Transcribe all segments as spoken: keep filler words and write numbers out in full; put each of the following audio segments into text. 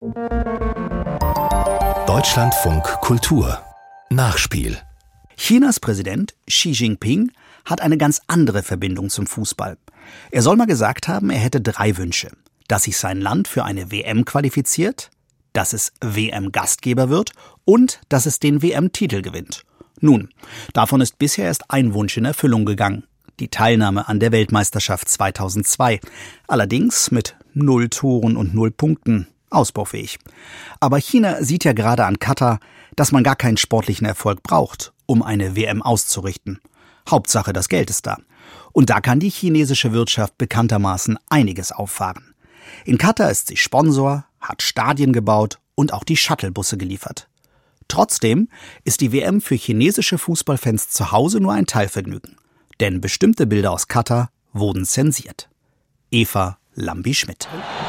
Deutschlandfunk Kultur Nachspiel. Chinas Präsident Xi Jinping hat eine ganz andere Verbindung zum Fußball. Er soll mal gesagt haben, er hätte drei Wünsche. Dass sich sein Land für eine W M qualifiziert, dass es W M-Gastgeber wird und dass es den W M-Titel gewinnt. Nun, davon ist bisher erst ein Wunsch in Erfüllung gegangen. Die Teilnahme an der Weltmeisterschaft zweitausendzwei. Allerdings mit null Toren und null Punkten. Ausbaufähig. Aber China sieht ja gerade an Katar, dass man gar keinen sportlichen Erfolg braucht, um eine W M auszurichten. Hauptsache, das Geld ist da. Und da kann die chinesische Wirtschaft bekanntermaßen einiges auffahren. In Katar ist sie Sponsor, hat Stadien gebaut und auch die Shuttlebusse geliefert. Trotzdem ist die W M für chinesische Fußballfans zu Hause nur ein Teilvergnügen. Denn bestimmte Bilder aus Katar wurden zensiert. Eva Lambi-Schmidt.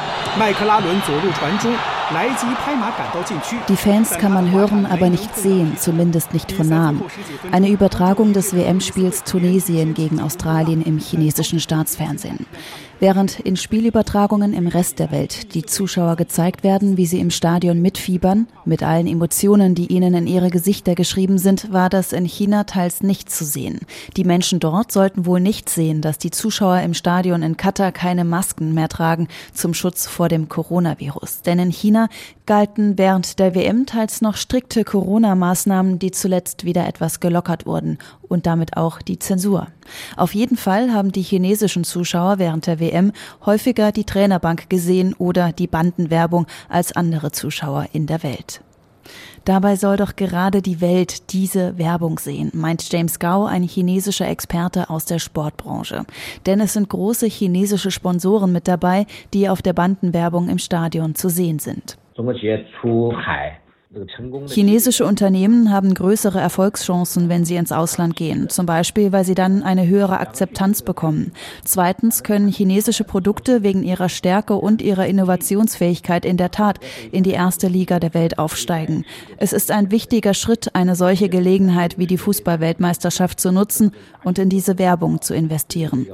Die Fans kann man hören, aber nicht sehen, zumindest nicht von nahem. Eine Übertragung des W M-Spiels Tunesien gegen Australien im chinesischen Staatsfernsehen. Während in Spielübertragungen im Rest der Welt die Zuschauer gezeigt werden, wie sie im Stadion mitfiebern, mit allen Emotionen, die ihnen in ihre Gesichter geschrieben sind, war das in China teils nicht zu sehen. Die Menschen dort sollten wohl nicht sehen, dass die Zuschauer im Stadion in Katar keine Masken mehr tragen zum Schutz vor dem Coronavirus. Denn in China galten während der W M teils noch strikte Corona-Maßnahmen, die zuletzt wieder etwas gelockert wurden und damit auch die Zensur. Auf jeden Fall haben die chinesischen Zuschauer während der W M häufiger die Trainerbank gesehen oder die Bandenwerbung als andere Zuschauer in der Welt. Dabei soll doch gerade die Welt diese Werbung sehen, meint James Gao, ein chinesischer Experte aus der Sportbranche. Denn es sind große chinesische Sponsoren mit dabei, die auf der Bandenwerbung im Stadion zu sehen sind. Chinesische Unternehmen haben größere Erfolgschancen, wenn sie ins Ausland gehen. Zum Beispiel, weil sie dann eine höhere Akzeptanz bekommen. Zweitens können chinesische Produkte wegen ihrer Stärke und ihrer Innovationsfähigkeit in der Tat in die erste Liga der Welt aufsteigen. Es ist ein wichtiger Schritt, eine solche Gelegenheit wie die Fußball-Weltmeisterschaft zu nutzen und in diese Werbung zu investieren.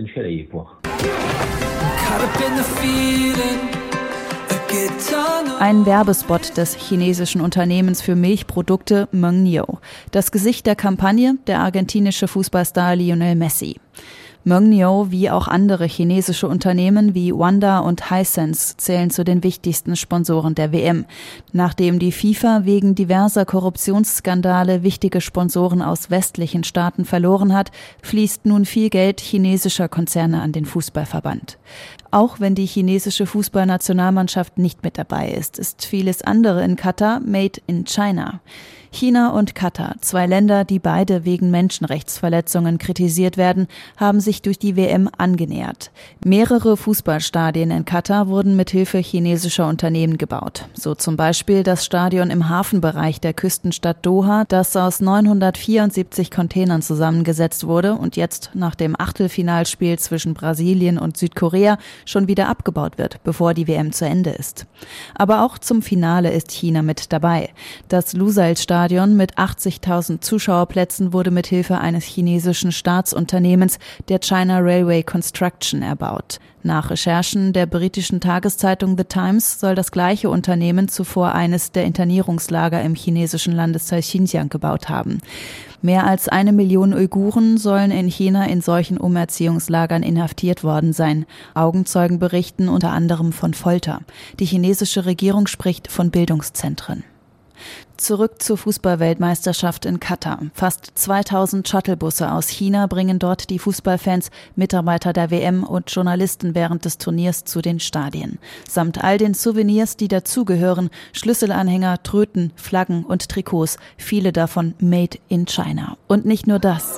Ein Werbespot des chinesischen Unternehmens für Milchprodukte Mengniu. Das Gesicht der Kampagne, der argentinische Fußballstar Lionel Messi. Mengniu, wie auch andere chinesische Unternehmen wie Wanda und Hisense, zählen zu den wichtigsten Sponsoren der W M. Nachdem die FIFA wegen diverser Korruptionsskandale wichtige Sponsoren aus westlichen Staaten verloren hat, fließt nun viel Geld chinesischer Konzerne an den Fußballverband. Auch wenn die chinesische Fußballnationalmannschaft nicht mit dabei ist, ist vieles andere in Katar made in China. China und Katar, zwei Länder, die beide wegen Menschenrechtsverletzungen kritisiert werden, haben sich durch die W M angenähert. Mehrere Fußballstadien in Katar wurden mit Hilfe chinesischer Unternehmen gebaut. So zum Beispiel das Stadion im Hafenbereich der Küstenstadt Doha, das aus neunhundertvierundsiebzig Containern zusammengesetzt wurde und jetzt nach dem Achtelfinalspiel zwischen Brasilien und Südkorea schon wieder abgebaut wird, bevor die W M zu Ende ist. Aber auch zum Finale ist China mit dabei. Das Lusail-Stadion mit achtzigtausend Zuschauerplätzen wurde mit Hilfe eines chinesischen Staatsunternehmens, der China Railway Construction, erbaut. Nach Recherchen der britischen Tageszeitung The Times soll das gleiche Unternehmen zuvor eines der Internierungslager im chinesischen Landesteil Xinjiang gebaut haben. Mehr als eine Million Uiguren sollen in China in solchen Umerziehungslagern inhaftiert worden sein. Augenzeugen berichten unter anderem von Folter. Die chinesische Regierung spricht von Bildungszentren. Zurück zur Fußball-Weltmeisterschaft in Katar. Fast zweitausend Shuttlebusse aus China bringen dort die Fußballfans, Mitarbeiter der W M und Journalisten während des Turniers zu den Stadien. Samt all den Souvenirs, die dazugehören, Schlüsselanhänger, Tröten, Flaggen und Trikots, viele davon made in China. Und nicht nur das.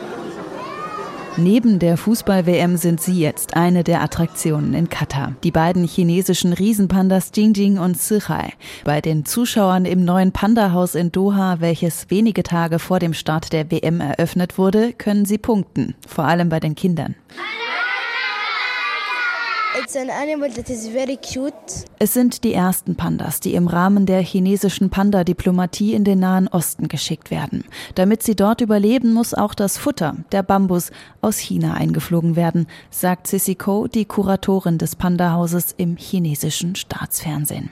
Neben der Fußball-W M sind sie jetzt eine der Attraktionen in Katar. Die beiden chinesischen Riesenpandas Jingjing und Zhikai. Bei den Zuschauern im neuen Panda-Haus in Doha, welches wenige Tage vor dem Start der W M eröffnet wurde, können sie punkten. Vor allem bei den Kindern. It's an animal that is very cute. Es sind die ersten Pandas, die im Rahmen der chinesischen Panda-Diplomatie in den Nahen Osten geschickt werden. Damit sie dort überleben, muss auch das Futter, der Bambus, aus China eingeflogen werden, sagt Sissy Ko, die Kuratorin des Panda-Hauses im chinesischen Staatsfernsehen.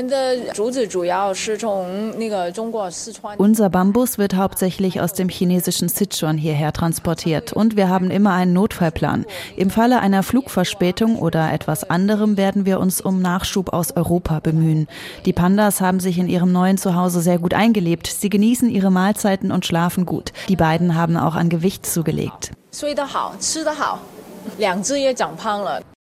Unser Bambus wird hauptsächlich aus dem chinesischen Sichuan hierher transportiert und wir haben immer einen Notfallplan. Im Falle einer Flugverspätung oder etwas anderem werden wir uns um Nachschub aus Europa bemühen. Die Pandas haben sich in ihrem neuen Zuhause sehr gut eingelebt. Sie genießen ihre Mahlzeiten und schlafen gut. Die beiden haben auch an Gewicht zugelegt.